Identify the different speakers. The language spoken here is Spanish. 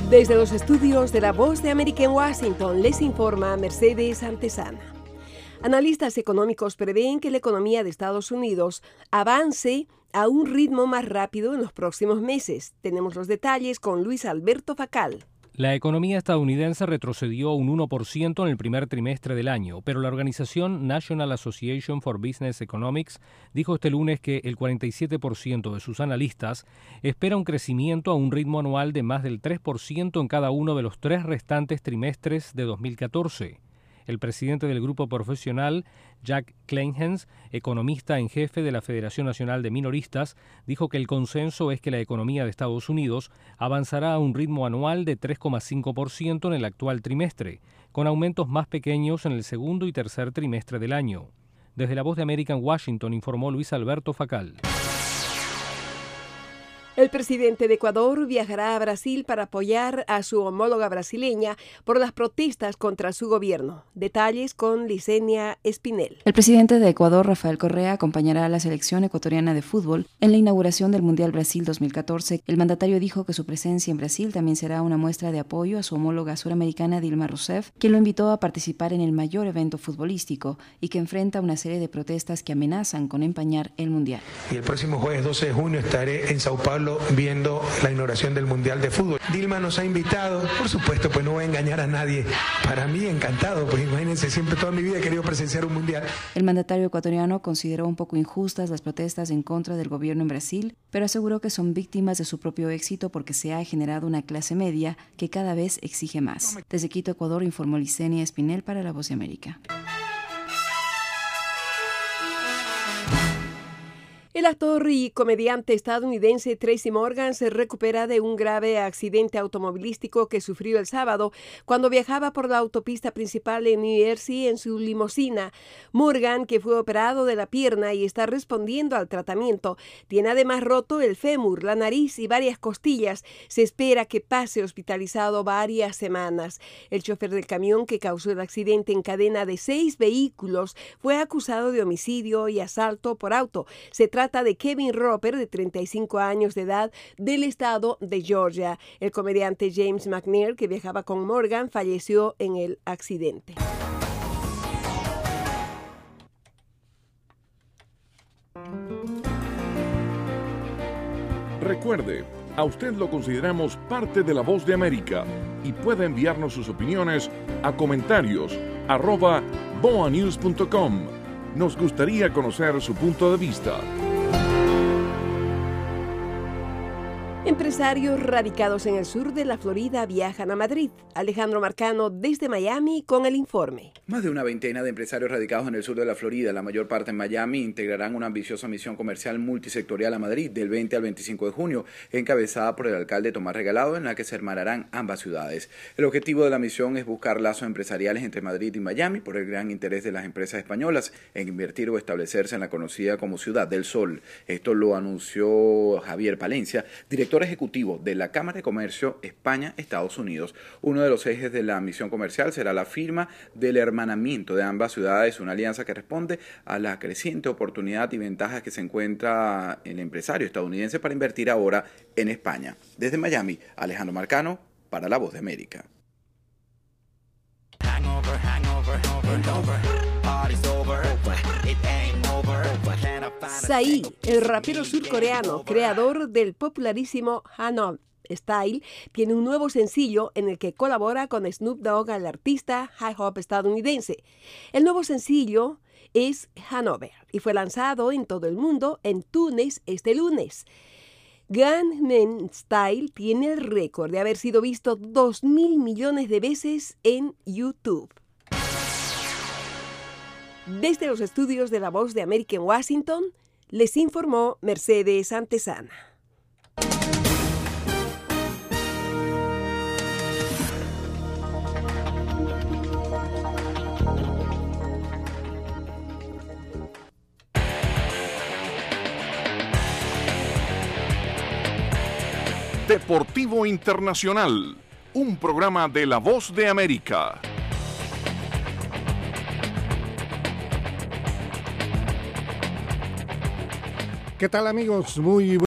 Speaker 1: Desde los estudios de La Voz de América en Washington, les informa Mercedes Antesana. Analistas económicos prevén que la economía de Estados Unidos avance a un ritmo más rápido en los próximos meses. Tenemos los detalles con Luis Alberto Facal.
Speaker 2: La economía estadounidense retrocedió un 1% en el primer trimestre del año, pero la organización National Association for Business Economics dijo este lunes que el 47% de sus analistas espera un crecimiento a un ritmo anual de más del 3% en cada uno de los 3 restantes trimestres de 2014. El presidente del grupo profesional, Jack Kleinhans, economista en jefe de la Federación Nacional de Minoristas, dijo que el consenso es que la economía de Estados Unidos avanzará a un ritmo anual de 3,5% en el actual trimestre, con aumentos más pequeños en el segundo y tercer trimestre del año. Desde La Voz de América en Washington informó Luis Alberto Facal.
Speaker 1: El presidente de Ecuador viajará a Brasil para apoyar a su homóloga brasileña por las protestas contra su gobierno. Detalles con Licenia Espinel.
Speaker 3: El presidente de Ecuador, Rafael Correa, acompañará a la selección ecuatoriana de fútbol en la inauguración del Mundial Brasil 2014. El mandatario dijo que su presencia en Brasil también será una muestra de apoyo a su homóloga suramericana Dilma Rousseff, quien lo invitó a participar en el mayor evento futbolístico y que enfrenta una serie de protestas que amenazan con empañar el Mundial.
Speaker 4: Y el próximo jueves 12 de junio estaré en Sao Paulo viendo la inauguración del Mundial de Fútbol. Dilma nos ha invitado, por supuesto, pues no voy a engañar a nadie. Para mí, encantado, pues imagínense, siempre toda mi vida he querido presenciar un Mundial.
Speaker 3: El mandatario ecuatoriano consideró un poco injustas las protestas en contra del gobierno en Brasil, pero aseguró que son víctimas de su propio éxito porque se ha generado una clase media que cada vez exige más. Desde Quito, Ecuador, informó Licenia Espinel para La Voz de América.
Speaker 1: El actor y comediante estadounidense Tracy Morgan se recupera de un grave accidente automovilístico que sufrió el sábado cuando viajaba por la autopista principal en New Jersey en su limusina. Morgan, que fue operado de la pierna y está respondiendo al tratamiento, tiene además roto el fémur, la nariz y varias costillas. Se espera que pase hospitalizado varias semanas. El chofer del camión que causó el accidente en cadena de 6 vehículos fue acusado de homicidio y asalto por auto. Se trata de Kevin Roper, de 35 años de edad, del estado de Georgia. El comediante James McNair, que viajaba con Morgan, falleció en el accidente.
Speaker 5: Recuerde, a usted lo consideramos parte de La Voz de América y puede enviarnos sus opiniones a comentarios@boanews.com. Nos gustaría conocer su punto de vista.
Speaker 1: Empresarios radicados en el sur de la Florida viajan a Madrid. Alejandro Marcano desde Miami con el informe.
Speaker 6: Más de una veintena de empresarios radicados en el sur de la Florida, la mayor parte en Miami, integrarán una ambiciosa misión comercial multisectorial a Madrid del 20 al 25 de junio, encabezada por el alcalde Tomás Regalado, en la que se hermanarán ambas ciudades. El objetivo de la misión es buscar lazos empresariales entre Madrid y Miami por el gran interés de las empresas españolas en invertir o establecerse en la conocida como Ciudad del Sol. Esto lo anunció Javier Palencia, director ejecutivo de la Cámara de Comercio España-Estados Unidos. Uno de los ejes de la misión comercial será la firma del hermanamiento de ambas ciudades, una alianza que responde a la creciente oportunidad y ventajas que se encuentra el empresario estadounidense para invertir ahora en España. Desde Miami, Alejandro Marcano para La Voz de América.
Speaker 1: Psy, el rapero surcoreano, creador del popularísimo Gangnam Style, tiene un nuevo sencillo en el que colabora con Snoop Dogg, el artista hip hop estadounidense. El nuevo sencillo es Hanover y fue lanzado en todo el mundo en Túnez este lunes. Gangnam Style tiene el récord de haber sido visto 2.000 millones de veces en YouTube. Desde los estudios de La Voz de América en Washington, les informó Mercedes Antesana.
Speaker 5: Deportivo Internacional, un programa de La Voz de América.
Speaker 7: ¿Qué tal, amigos? Muy